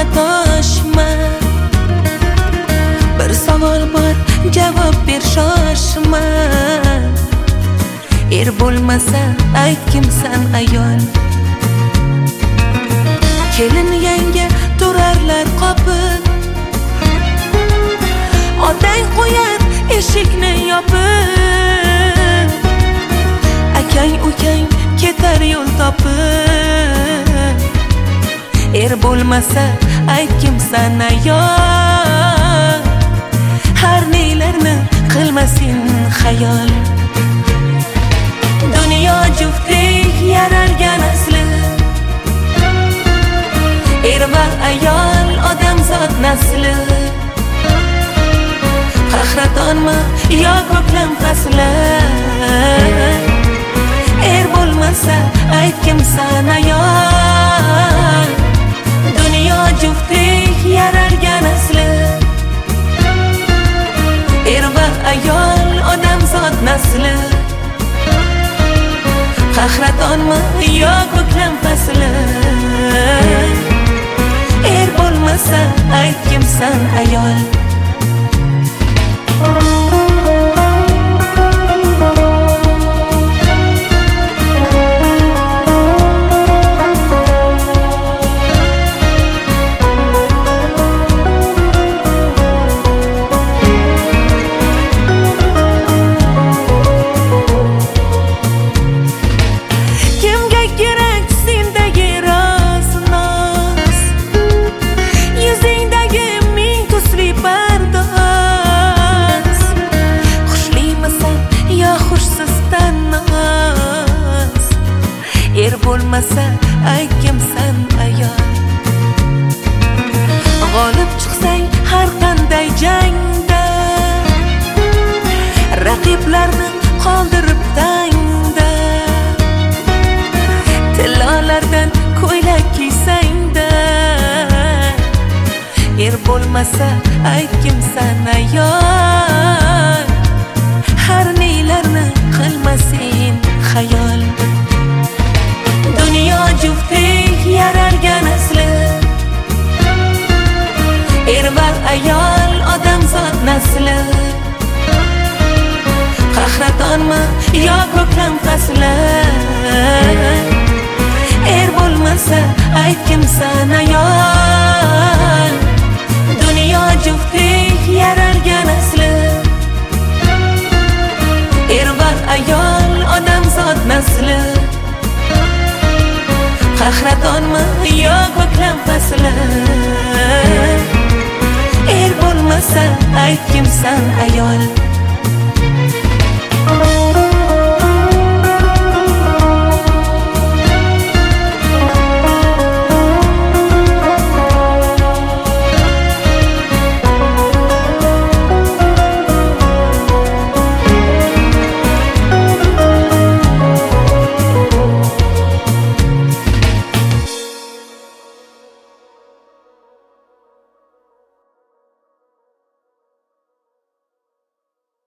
toshma. Bir savol bor, javob ber shoshma. Er bo'lmasa ayt kimsan ayol. Kelin yanga turarlar qopib, otang qo'yar eshikni yopib. Akang ukang ketar yo'l topib. Er bo'lmasa ayt kimsan ayol. Har nelarni qilmasin xayol. Dunyo juftlik yaralgan asli. Er va ayol odamzod nasli. Qahratonmi yo ko'klam fasli. Er bo'lmasa ayt kimsan ayol. Dunyo juftlik yaralgan asli. Er va ayol odamzod nasli. Qahratonmi yo ko'klam fasli. Er bo'lmasa ayt kimsan ayol. Er bo'lmasa ayt kimsan ayol. G'olib chiqsang har qanday jangda, raqiblarni qoldirib tangda. Tillolardan ko'ylak kiysangda. Er bo'lmasa ayt kimsan ayol. Har nelarni qilmasin xayol. Dunyo juftlik yaralgan asli. Er va ayol odamzod nasli. Qahratonmi yo ko'klam fasli. Er bo'lmasa ayt kimsan ayol. Dunyo juftlik yaralgan asli. Er va ayol odamzod nasli. Qahratonmi yo ko'klam fasli. Er bo'lmasa ayt kimsan ayol.